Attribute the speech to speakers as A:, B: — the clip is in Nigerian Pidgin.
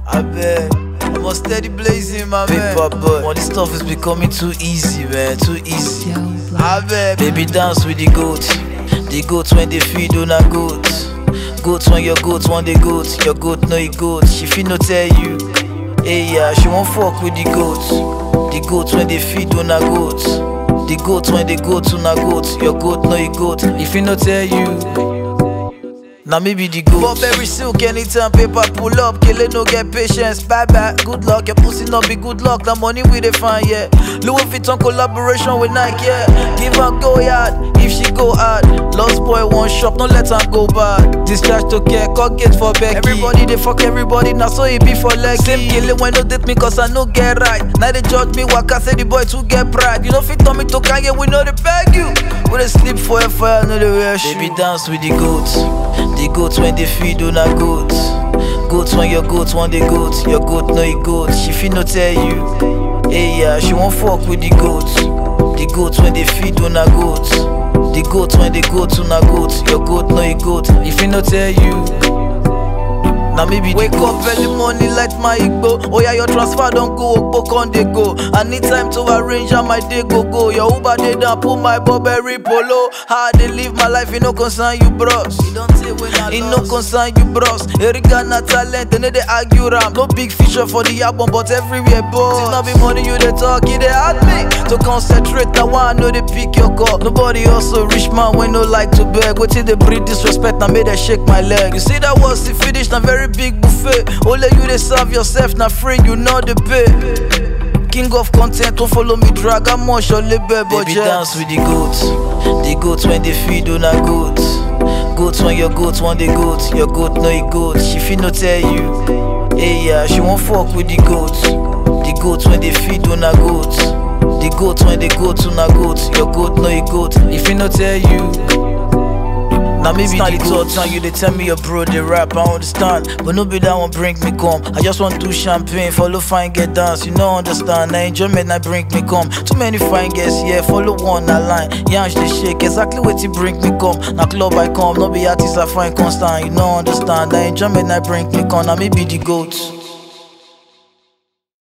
A: I bet. I'm a steady blazing, my man. Paper boy. All this stuff is becoming too easy, man. Too easy. I bet. Baby, dance with the goat. The goat when they feed on a goat. Goat when your goat want the goat. Your goat know it goat. She fit no tell you. Hey, yeah, she won't fuck with the goat. The goat when they feed on a goat. The goat when they go to na goat. Your goat know it goat. If he no tell you, now maybe the goat. Burberry silk anytime paper pull up. Kill it no get patience. Bye bye, good luck. Your pussy not be good luck. The money we dey find, yeah. Louis Vuitton collaboration with Nike, yeah. Give her go yard if she go hard. Lost boy one shop, don't let her go bad. Discharge to care, cut gate for Becky. Everybody they fuck everybody, now so it be for legs. Same killing when no date me cause I no get right. Now they judge me, waka say the boy too get pride. You know fit on me to Kanye, we know they beg you. We they sleep for a fire, know they wear shoes. Baby dance with the goats. The goat when they feed on a goat. Goat when your goat want the goat. Your goat know it goat. She fit no tell you. Hey yeah, she won't fuck with the goat. The goat when they feed on a goat. The goat when they go to na goat. Your goat know it goat. If he no tell you, now maybe wake up early morning, light my igbo. Oh yeah, your transfer don't go, Okpo con they go. I need time to arrange how my day go. Your Uber they down, pull my Burberry polo. How they live my life, it no concern you bros. It no concern you bros. Erica na talent, they know they argue ram. No big feature for the album, but everywhere boss. It's not be money you they talk, it they hard me to concentrate. Now I know they pick your call. Nobody also rich man when no like to beg. Wait till they breed disrespect, now made they shake my leg. You see that was the finish, now very big buffet. Only you they serve yourself, now free, you know the pay. King of content, don't follow me drag, I'm on your label budget. Baby dance with the goats. The goat when they feed on a goat. Goat when your goat want the goat. Your goat know it goat. She fit no tell you. Hey yeah, she won't fuck with the goat. The goat when they feed on a goat. The goat when they go to na goat. Your goat know it goat. If he no tell you, now maybe the third time you they tell me your bro they rap, I understand. But no be that one bring me come. I just want to do champagne, follow fine get dance. You know understand, I enjoyment I bring me come. Too many fine guests, yeah, follow one that line. Yansh they shake, exactly what you bring me come. Now club I come, no be artist I find constant. You know understand, I enjoyment I bring me come. Now maybe the goats.